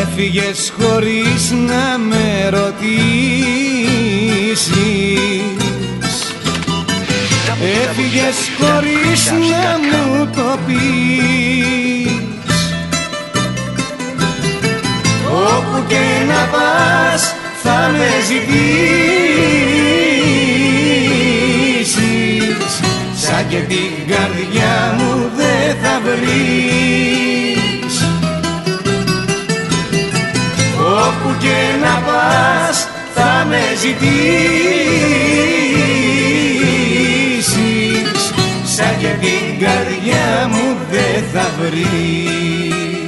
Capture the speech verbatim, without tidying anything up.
Έφυγες χωρίς να με ρωτήσεις, έφυγες χωρίς να μου το πεις. Όπου και να πας θα με ζητήσεις, σαν και την καρδιά μου δεν θα βρεις. Όπου και να πας θα με ζητήσεις, σαν και την καρδιά μου δεν θα βρεις.